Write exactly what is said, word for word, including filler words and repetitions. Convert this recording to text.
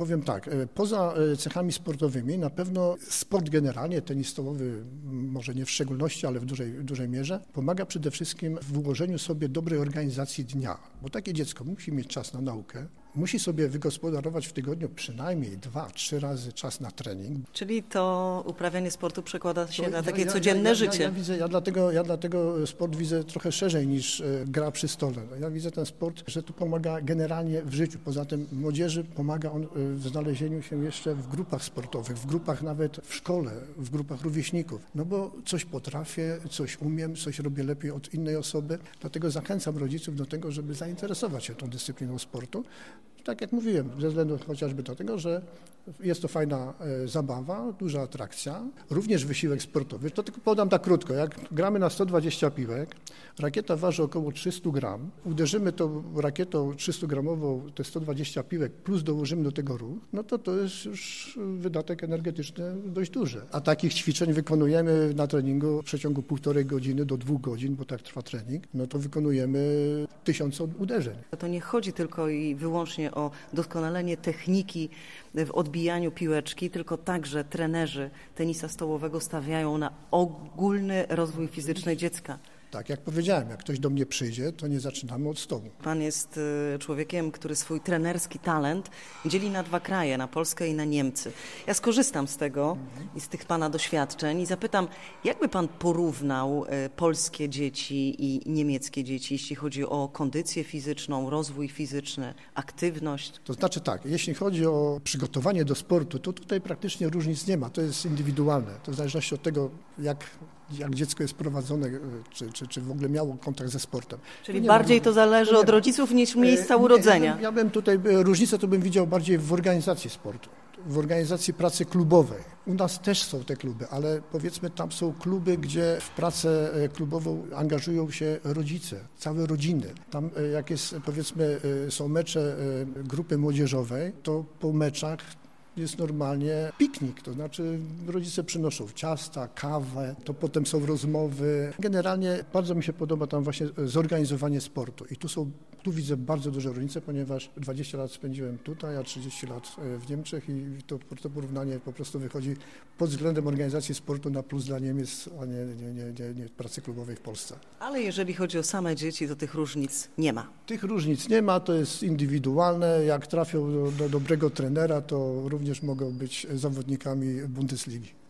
Powiem tak, poza cechami sportowymi na pewno sport generalnie, tenis stołowy, może nie w szczególności, ale w dużej, w dużej mierze, pomaga przede wszystkim w ułożeniu sobie dobrej organizacji dnia, bo takie dziecko musi mieć czas na naukę, musi sobie wygospodarować w tygodniu przynajmniej dwa, trzy razy czas na trening. Czyli to uprawianie sportu przekłada się To na ja- takie ja- codzienne ja, ja, życie. Ja, ja, widzę, ja, dlatego, ja dlatego sport widzę trochę szerzej niż e, gra przy stole. Ja widzę ten sport, że to pomaga generalnie w życiu. Poza tym młodzieży pomaga on e, w znalezieniu się jeszcze w grupach sportowych, w grupach nawet w szkole, w grupach rówieśników. No bo coś potrafię, coś umiem, coś robię lepiej od innej osoby. Dlatego zachęcam rodziców do tego, żeby zainteresować się tą dyscypliną sportu. Tak jak mówiłem, ze względu chociażby do tego, że jest to fajna e, zabawa, duża atrakcja, również wysiłek sportowy. To tylko podam tak krótko, jak gramy na sto dwadzieścia piłek, rakieta waży około trzysta gram, uderzymy tą rakietą trzysta gramową te sto dwadzieścia piłek plus dołożymy do tego ruch, no to to jest już wydatek energetyczny dość duży. A takich ćwiczeń wykonujemy na treningu w przeciągu półtorej godziny do dwóch godzin, bo tak trwa trening, no to wykonujemy tysiące uderzeń. To nie chodzi tylko i wyłącznie o doskonalenie techniki w odbijaniu piłeczki, tylko także trenerzy tenisa stołowego stawiają na ogólny rozwój fizyczny dziecka. Tak, jak powiedziałem, jak ktoś do mnie przyjdzie, to nie zaczynamy od stołu. Pan jest y, człowiekiem, który swój trenerski talent dzieli na dwa kraje, na Polskę i na Niemcy. Ja skorzystam z tego i z tych Pana doświadczeń i zapytam, jakby Pan porównał y, polskie dzieci i niemieckie dzieci, jeśli chodzi o kondycję fizyczną, rozwój fizyczny, aktywność? To znaczy tak, jeśli chodzi o przygotowanie do sportu, to tutaj praktycznie różnic nie ma, to jest indywidualne. To w zależności od tego, jak, jak dziecko jest prowadzone, czy, czy, czy w ogóle miało kontakt ze sportem. Czyli nie bardziej ma, to zależy nie od ma. rodziców niż miejsca E, nie, urodzenia. Ja bym, ja bym tutaj, e, różnicę to bym widział bardziej w organizacji sportu, w organizacji pracy klubowej. U nas też są te kluby, ale powiedzmy tam są kluby, gdzie w pracę e, klubową angażują się rodzice, całe rodziny. Tam e, jak jest, powiedzmy, e, są mecze e, grupy młodzieżowej, to po meczach jest normalnie piknik, to znaczy rodzice przynoszą ciasta, kawę, to potem są rozmowy. Generalnie bardzo mi się podoba tam właśnie zorganizowanie sportu i tu są, tu widzę bardzo duże różnice, ponieważ dwadzieścia lat spędziłem tutaj, a trzydzieści lat w Niemczech i to, to porównanie po prostu wychodzi pod względem organizacji sportu na plus dla Niemiec, a nie, nie, nie, nie, nie pracy klubowej w Polsce. Ale jeżeli chodzi o same dzieci, to tych różnic nie ma. Tych różnic nie ma, to jest indywidualne. Jak trafią do, do dobrego trenera, to również mogą być zawodnikami Bundesligi.